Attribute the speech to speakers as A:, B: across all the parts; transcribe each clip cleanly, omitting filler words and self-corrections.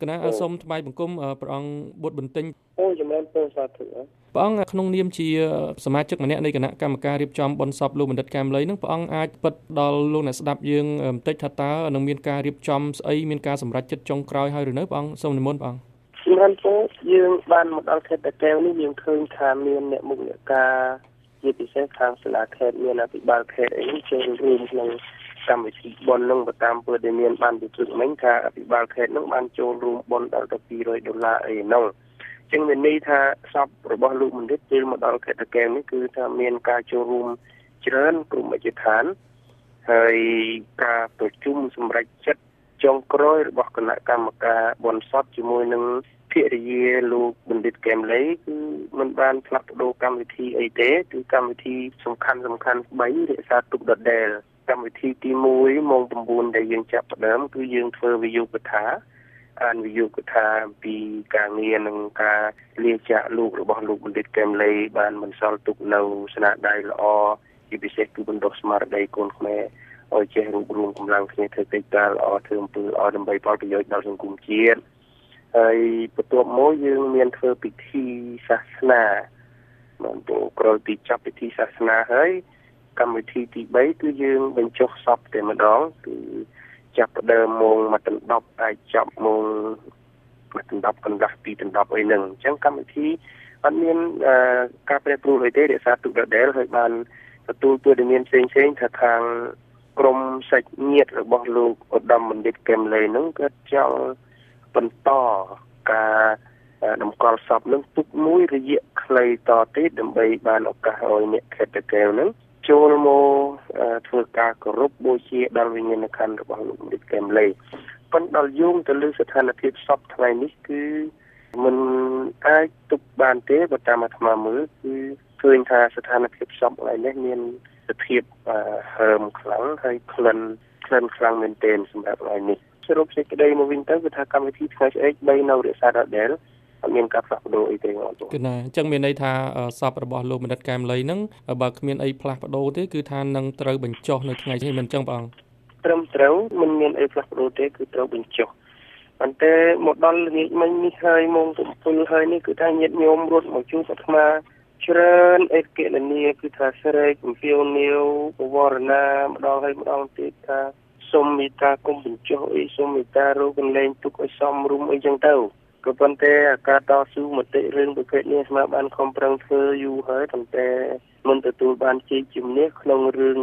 A: គណៈសូមថ្វាយបង្គំព្រះអង្គបុត្របន្ទិញ
B: អូជំរាបសួរសាធុ
A: ព្រះអង្គក្នុងនាមជាសមាជិកម្នាក់នៃគណៈកម្មការរៀបចំបុណ្យសពលោកបណ្ឌិតកែមលីនឹងព្រះអង្គអាចពិតដល់លោកអ្នកស្ដាប់យើងបន្តិចថាតើនឹងមានការរៀបចំស្អីមានការសម្រេចចិត្តចុងក្រោយហើយឬនៅព្រះអង្គសូមនិមន្តព្រះអង្គ
B: ជំរាបសួរយើងបានមកដល់ខេត្តតាកែវនេះយើងឃើញថាមានអ្នកមុខអ្នកការជាពិសេសខាងសាលាខេត្តមានអភិបាលខេត្តអីនេះចូលរួមក្នុងកម្មវិធីបុណ្យនឹងបើតាមពើដែលមានបានពីព្រឹកមិញថាអភិបាលខេត្តនឹងបានចូលរួមបុណ្យដល់ទៅ$200អីនោះចឹងមានន័យថាសពរបស់លោកបណ្ឌិតពេលមកដល់ខេត្តតាកែវនេះគឺថាមានការចូលរួមច្រើនក្រុមអធិដ្ឋានហើយការប្រជុំសម្រេចចិត្តចុងក្រោយរបស់គណៈកម្មការបុណ្យសពជាមួយនឹងភរិយាលោកបណ្ឌិតកែមលីគឺមិនបានផ្លាស់ប្ដូរកម្មវិធីអីទេគឺកម្មវិធីសំខាន់3រក្សាទុកដដែលកម្មវិធីទី1ម៉ោង9ដែលយើងចាប់ផ្ដើមគឺយើងធ្វើវិយោគថាអានវិយោគថាពីការងារនិងការលាចាកលោករបស់លោកបណ្ឌិតកែមលីបានបន្សល់ទុកនៅស្នាដៃល្អជាពិសេសគឺបណ្ដុះស្មារតីកូនខ្មែរឲ្យចេះរួបរวมកម្លាំងគ្នាធ្វើកិច្ចការល្អធ្វើអំពើល្អដើម្បីផលប្រយោជន៍ដល់សង្គមជាតិហើយបន្ទាប់មកយើងមានធ្វើពិធីសាសនាបានក្រោយពីចាប់ពិធីសាសនាហើយកម្មវិធីទី3គឺយើងបញ្ចុះសពតែម្ដងគឺចាប់ផ្ដើមម៉ោង1:10អាចចាប់ម៉ោង1:10កន្លះ2:10អីហ្នឹងអញ្ចឹងកម្មវិធីអត់មានការប្រែប្រួលអីទេរក្សាទុកដដែលហើយបានទទួលព័ត៌មានផ្សេងៗថាខាងក្រុមសាច់ញាតិរបស់លោកឧត្តមបណ្ឌិតកែមលីហ្នឹងគាត់ចង់បន្តការតម្កល់សពនឹងទុកមួយរយៈខ្លីតទៀតដើម្បីបានឱកាសឲ្យអ្នកខេត្តតាកែវនឹងចូលមកធ្វើការគោរពបូជាដល់វិញ្ញាណក្ខន្ធរបស់លោកបណ្ឌិតកែមលីប៉ុន្តែដល់យោងទៅលើស្ថានភាពសពថ្ងៃនេះគឺមិនអាចទុកបានទេបើតាមអាត្មាមើលគឺឃើញថាស្ថានភាពសពថ្ងៃនេះមានសភាពហើមខ្លាំងហើយក្លិនខ្លាំងមែនទែនសម្រាប់ថ្ងៃនេះសរុបសេចក្តីមកវិញទៅគឺថាកម្មវិធីថ្ងៃស្អែក3នៅរក្សាដដែលអត់មានការផ្លាស់ប្ដូរអីទេបង
A: គឺណាអញ្ចឹងមានន័យថាសពរបស់លោកបណ្ឌិតកែមលីហ្នឹងបើគ្មានអីផ្លាស់ប្ដូរទេគឺថានឹងត្រូវបញ្ចុះនៅថ្ងៃនេះមិនអញ្ចឹងបង
B: ត្រឹមត្រូវមិនមានអីផ្លាស់ប្ដូរទេគឺត្រូវបញ្ចុះប៉ុន្តែមកដល់ល្ងាចមិញនេះហើយម៉ោង7ហើយនេះគឺថាញាតិញោមរត់មកជួបអាត្មាច្រើនអេកេលនីគឺថាស្រែកអំពាវនាវបវរណាម្ដងហើយម្ដងទៀតថាសូមមេត្តាគុំបញ្ចុះអីសូមមេត្តារកកន្លែងទុកឲ្យសមរម្យអីចឹងទៅក៏ប៉ុន្តែការតស៊ូមតិរឿងប្រភេទនេះស្មាបានខំប្រឹងធ្វើយូរហើយប៉ុន្តែមិនទទួលបានជ័យជំនះក្នុងរឿង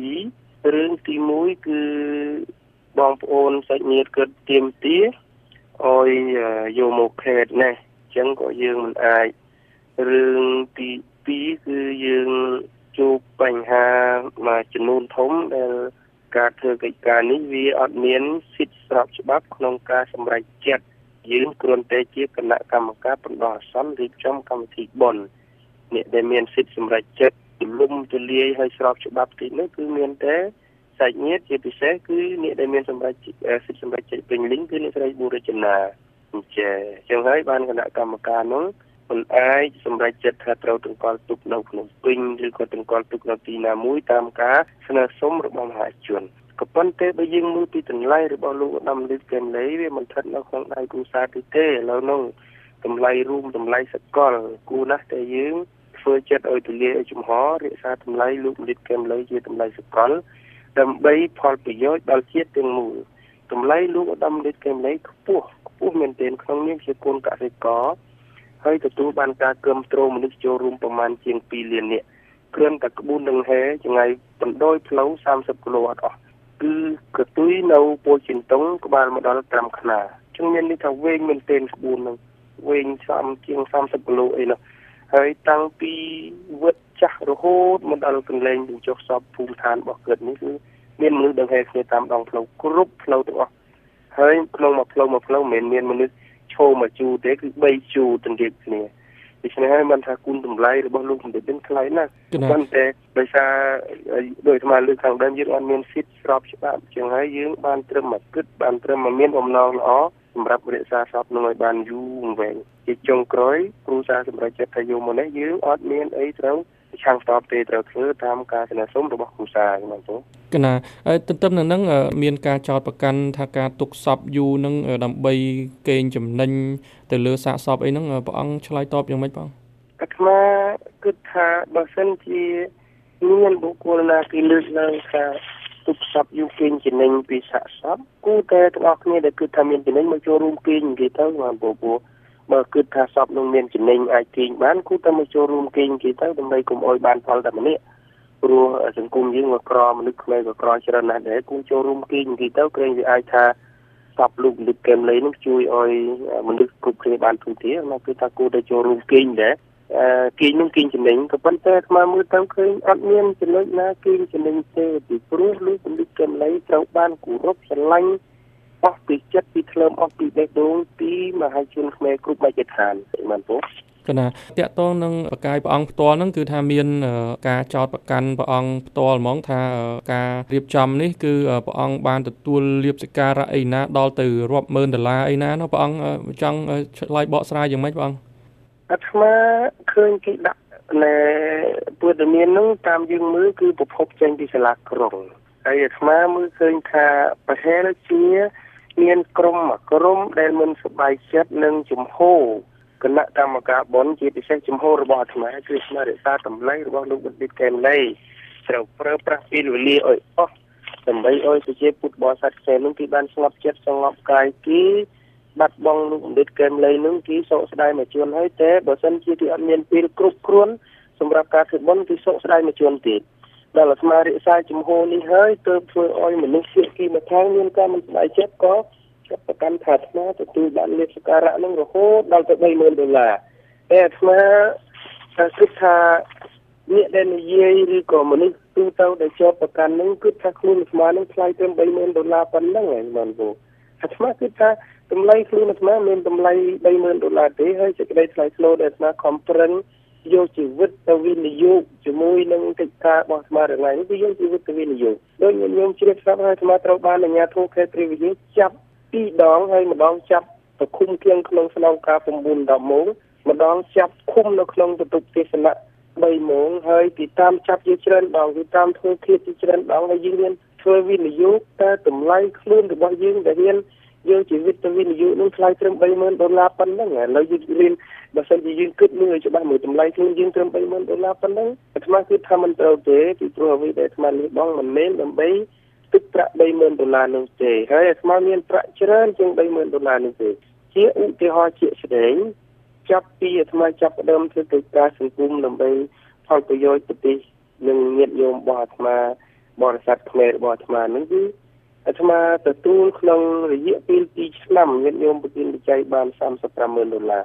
B: 2រឿងទី1គឺបងប្អូនសាច់ញាតិគាត់ទាមទារឲ្យយកមកខេត្តនេះអញ្ចឹងក៏យើងមិនអាចរឿងទី2គឺយើងជួបបញ្ហាមួយចំនួនធំដែលការធ្វើកិច្ចការនេះវាអត់មានសិទ្ធិស្របច្បាប់ក្នុងការសម្រេចចិត្តយើងគ្រាន់តែជាគណៈកម្មការបណ្ដោះអាសន្នរៀបចំកម្មវិធីបុណ្យអ្នកដែលមានសិទ្ធិសម្រេចចិត្តទូលំទូលាយហើយស្របច្បាប់ទីនោះគឺមានតែសាច់ញាតិជាពិសេសគឺអ្នកដែលមានសម្រេចសិទ្ធិសម្រេចចិត្តពេញលេញគឺអ្នកស្រីប៊ូរចនាអញ្ចឹងហើយបានគណៈកម្មការនោះមិនអាចសម្រេចចិត្តថាត្រូវតម្កល់ទុកនៅភ្នំពេញឬក៏តម្កល់ទុកនៅទីណាមួយតាមការស្នើសុំរបស់មហាជនក៏ប៉ុន្តែបើយើងមើលពីតម្លៃរបស់លោកឧត្តមបណ្ឌិតកែមលីវាមិនស្ថិតនៅក្នុងដៃគូសាទេឥឡូវនោះតម្លៃរួមតម្លៃសកលគួរណាស់តែយើងធ្វើចិត្តឲ្យទូលាយឲ្យចំហរក្សាតម្លៃលោកបណ្ឌិតកែមលីជាតម្លៃសកលដើម្បីផលប្រយោជន៍ដល់ជាតិទាំងមូលតម្លៃលោកឧត្តមបណ្ឌិតកែមលីខ្ពស់មែនទែនក្នុងនាមជាកូនកសិករហើយទទួលបានការគាំទ្រមនុស្សចូលរួមប្រមាណជាង2លាននាក់គ្រាន់តែក្បួនដង្ហែចង្អៃបណ្ដោយផ្លូវ30គីឡូអត់អស់គឺកទុយនៅពោធិ៍ចិនតុងក្បាលមកដល់5ខ្នាចឹងមានន័យថាវែងមែនទែនក្បួនហ្នឹងវែងជាង30គីឡូអីនោះហើយតាំងពីវត្តចាស់រហូតមកដល់កន្លែងបញ្ចុះសពភូមិឋានរបស់គាត់នេះគឺមានមនុស្សដង្ហែគ្នាតាមដងផ្លូវគ្រប់ផ្លូវទាំងអស់ហើយក្នុងមួយផ្លូវមិនមានមនុស្សឈរមកជួរទេគឺ3ជួរទន្ទាប់គ្នាដូច្នេះហើយបានថាគុណតម្លៃរបស់លោកបណ្ឌិតនឹងថ្លៃណាស់ប៉ុន្តែដោយសារដោយស្មារតីខាងដើមយើងអត់មានសិទ្ធិស្របច្បាប់ចឹងហើយយើងបានត្រឹមមកគិតបានត្រឹមមកមានបំណងល្អសម្រាប់រក្សាសពនឹងឲ្យបានយូរអង្វែងជាចុងក្រោយគ្រូសាស្ត្រសម្រាប់ចិត្តថាយកមកនេះយើងអត់មានអីត្រូវខាងតបទេត្រូវធ្វើតាមការស្នើសុំរបស់គ្រួសារហ្នឹងបង
A: កណាទន្ទឹមនឹងហ្នឹងមានការចោទប្រកាន់ថាការទុកសពយូរនឹងដើម្បីកេងចំណេញទៅលើសាកសពអីហ្នឹងព្រះអង្គឆ្លើយតបយ៉ាងម៉េចបង
B: អាត្មាគិតថាបើសិនជាមានបុគ្គលណាគេលើកឡើងថាទុកសពយូរកេងចំណេញពីសាកសពគូតែទាំងអស់គ្នាដែលគិតថាមានចំណេញមកចូលរួមកេងនិយាយទៅបានពពោះបើគិតថាសពនឹងមានចំណេញអាចកេងបានគូតែមកចូលរួមកេងគេទៅដើម្បីកុំអោយបានផលតែម្នាក់ព្រោះសង្គមយើងមកក្រមនុស្សខ្មែរក៏ក្រច្រើនណាស់ដែរគូចូលរួមគេនិយាយទៅក្រែងវាអាចថាសពលោកលឹកកែមលីនឹងជួយឲ្យមនុស្សគ្រប់គ្នាបានទូទាណាគឺថាគូទៅចូលរួមគេដែរគេនឹងគេចំណេញក៏ប៉ុន្តែអាត្មាមើលទៅឃើញអត់មានចំណុចណាគេចំណេញទេពីព្រោះលោកលឹកកែមលីត្រូវបានគោរពស្រឡាញ់អស់ពីចិត្តពីធ្លើមអស់ពីបេះដូងពីមហាជនខ្មែរគ្រប់បែបឋានបានពុក
A: កណាតាក់ទងនឹងប្រកាយព្រះអង្គផ្ទាល់ហ្នឹងគឺថាមានការចោទប្រកាន់ព្រះអង្គផ្ទាល់ហ្មងថាការរៀបចំនេះគឺព្រះអង្គបានទទួលលាភសក្ការៈអីណាដល់ទៅរាប់ម៉ឺនដុល្លារអីណានោះព្រះអង្គចង់ឆ្លើយបកស្រាយយ៉ាងម៉េចព្រះអង្គ
B: អាត្មាឃើញគេដាក់នៅព័ត៌មានហ្នឹងតាមយើងមើលគឺប្រភពចេញពីសាលាក្រុងហើយអាត្មាមើលឃើញថាប្រហែលជាមានក្រុមដែលមិនសប្បាយចិត្តនឹងជំហរគណៈកម្មការបនជាពិសេសជំហររបស់អាត្មាគឺស្មារតីតម្លៃរបស់លោកបណ្ឌិតកែមលីត្រូវប្រើប្រាស់ពេលវេលាឲ្យអស់ដើម្បីឲ្យប្រជាពុទ្ធបរិស័ទខ្មែរនឹងគេបានស្ងប់ចិត្តស្ងប់កាយគេបាត់បង់លោកបណ្ឌិតកែមលីនឹងគេសោកស្ដាយមកជួនហើយតែបើសិនជាគេអត់មានពេលគ្រប់គ្រាន់សម្រាប់ការធ្វើបុណ្យគេសោកស្ដាយមកជួនទៀតដល់អាត្មារក្សាជំហរនេះហើយទើបធ្វើឲ្យមនុស្សគេមកខាងមានការមិនសប្បាយចិត្តក៏ចាប់ប្រកាន់ថាអាត្មាទទួលបានលាភសក្ការៈនឹងរហូតដល់ទៅ$30,000តែអាត្មាគិតថាអ្នកដែលនិយាយឬក៏មនុស្សទូទៅដែលជាប់ប្រកាន់នឹងគិតថាខ្លួនអាត្មានឹងថ្លៃត្រឹម$30,000ប៉ុណ្ណឹងហើយបានពូអាត្មាគិតថាតម្លៃខ្លួនអាត្មាមានតម្លៃ$30,000ទេហើយសេចក្តីថ្លៃថ្នូរដែលអាត្មាខំប្រឹងយកជីវិតទៅវិនិយោគជាមួយនឹងកិច្ចការរបស់អាត្មារងាយនេះគឺយកជីវិតទៅវិនិយោគដោយខ្ញុំជ្រាបស្រាប់ហើយអាត្មាត្រូវបានអាជ្ញាធរខេត្តព្រះវិហារចាប់2ដងហើយម្ដងចាប់ទៅឃុំឃាំងក្នុងស្នងការ9-10 ម៉ោងម្ដងចាប់ឃុំនៅក្នុងបន្ទប់ទេសនៈ3 ម៉ោងហើយពីតាមចាប់ជាច្រើនដងពីតាមធ្វើឃាតជាច្រើនដងហើយយើងមានធ្វើវិនិយោគតែតម្លៃខ្លួនរបស់យើងដែលមានយើងជីវិតទៅវិនិយោគនឹងថ្លៃត្រឹម$30,000ប៉ុណ្ណឹងឥឡូវយើងរៀនបើសិនជាយើងគិតមើលច្បាស់មើលតម្លៃខ្លួនយើងត្រឹម$30,000ប៉ុណ្ណឹងអាត្មាគឺថាមិនត្រូវទេពីព្រោះអ្វីដែលអាត្មាលះបង់មិនមែនដើម្បីទឹកប្រាក់$30,000នោះទេហើយអាត្មាមានប្រាក់ច្រើនជាង$30,000នោះទេជាឧទាហរណ៍ជាក់ស្ដែងចាប់ពីអាត្មាចាប់ផ្ដើមធ្វើកិច្ចការសង្គមដើម្បីផលប្រយោជន៍ប្រទេសនិងញាតិញោមរបស់អាត្មាបរិស័ទខ្មែររបស់អាត្មានឹងគឺអាត្មាទទួលក្នុងរយៈពេល2ឆ្នាំញាតិញោមប្រទានបច្ច័យបាន$35,000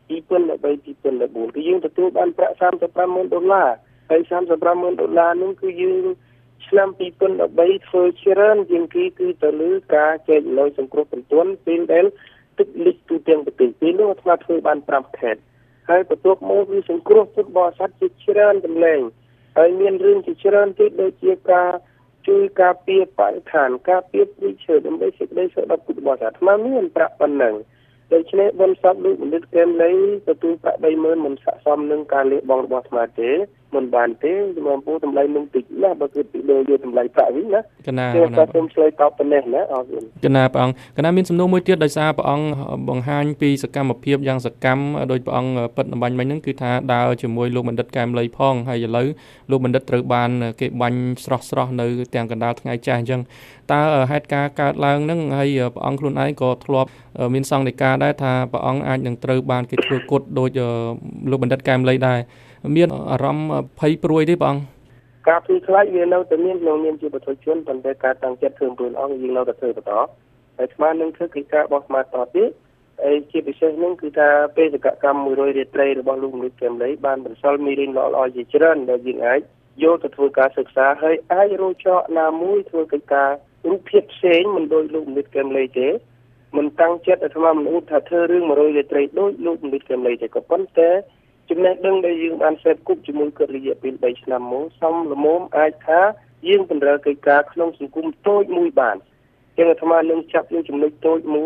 B: 2013-2014គឺយើងទទួលបានប្រាក់$35,000ហើយ$35,000នោះគឺយើងឆ្នាំ2013ធ្វើច្រើនជាងគេគឺទៅលើការចែកលុយសង្គ្រោះបន្ទាន់ពេលដែលទឹកលិចទូទាំងប្រទេសពេលនោះអាត្មាធ្វើបាន5ខេត្តហើយបន្ទាប់មកគឺសង្គ្រោះពុទ្ធបរិស័ទជាច្រើនកន្លែងហើយមានរឿងជាច្រើនទៀតដូចជាការជួយការពារបរិស្ថានការពារព្រៃឈើដើម្បីសេចក្តីសុខដល់ពុទ្ធបរិស័ទអាត្មាមានប្រាក់ប៉ុណ្ណឹងដូច្នេះបុណ្យសពលោកបណ្ឌិតកែមលីទទួលប្រាក់$30,000មិនស័ក្តិសមនឹងការលះបង់របស់អាត្មាទេមិនបានទេជំរាបពូតម្លៃនឹងតិចណាស់បើគឺពីលើយកតម្លៃប្រាក់វិញណា
A: កណា
B: ខ្ញុំឆ្លើយតបប៉ុណ្ណេះណាអរគុណ
A: កណាព្រះអង្គកណាមានសំណួរមួយទៀតដោយសារព្រះអង្គបង្ហាញពីសកម្មភាពយ៉ាងសកម្មដោយព្រះអង្គពិតអំបញ្ញមិញហ្នឹងគឺថាដើរជាមួយលោកបណ្ឌិតកែមលីផងហើយឥឡូវលោកបណ្ឌិតត្រូវបានគេបាញ់ស្រស់នៅទាំងកណ្ដាលថ្ងៃចាស់អញ្ចឹងតើហេតុការណ៍កើតឡើងហ្នឹងហើយព្រះអង្គខ្លួនឯងក៏ធ្លាប់មានសង្កេតការណ៍ដែរថាព្រះអង្គអាចនឹងត្រូវបានគេធ្វើគុតដោយលោកបណ្ឌិតកែមលីដែរមានអារម្មណ៍ភ័យព្រួយទេព្រះអង្គ
B: ការភ័យខ្លាចវានៅតែមានក្នុងនាមជាបុគ្គលជនប៉ុន្តែការតាំងចិត្តធ្វើខ្លួនអង្គយើងនៅតែធ្វើបន្តហើយស្មាននឹងធ្វើកិច្ចការរបស់ស្មាតតទៀតហើយជាពិសេសនឹងគឺថាបេសកកម្ម100រាត្រីរបស់លោកបណ្ឌិតកែមលីបានបន្សល់មេរៀនល្អៗជាច្រើនដែលយើងអាចយកទៅធ្វើការសិក្សាហើយអាចរកចកណាមួយធ្វើកិច្ចការរូបភាពផ្សេងមិនដូចលោកបណ្ឌិតកែមលីទេមិនតាំងចិត្តអាត្មាមិនអ៊ូថាធ្វើរឿង100រាត្រីដូចលោកបណ្ឌិតកែមលីទេក៏ប៉ុន្តែចំណេះដឹងដែលយើងបានសេពគប់ជាមួយគាត់រយៈពេល3ឆ្នាំមកសមល្មមអាចថាយើងតម្រូវកិច្ចការក្នុងសង្គមតូចមួយបានចឹងអាត្មានឹងចាប់យកចំណុចតូចមួយ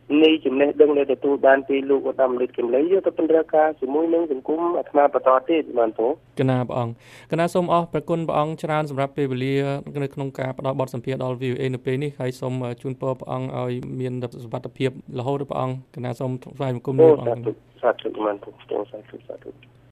B: នៃចំណេះដឹងដែលទទួលបានពីលោកឧត្តមលេខកំឡីយកទៅបន្តការជាមួយនឹងសង្គមអាត្មាបន្តទៀតបានបង
A: គណៈព្រះអង្គគណៈសូមអរព្រះគុណព្រះអង្គច្រើនសម្រាប់ពេលវេលានៅក្នុងការផ្ដល់បទសម្ភាសន៍ដល់ VOA នៅពេលនេះហើយសូមជូនពរព្រះអង្គឲ្យមានសុវត្ថិភាពរហូតដល់ព្រះអង្គគណៈសូមថ្វាយបង្គំលាព្រះអង្គ
B: សាធុបានបងសាធុ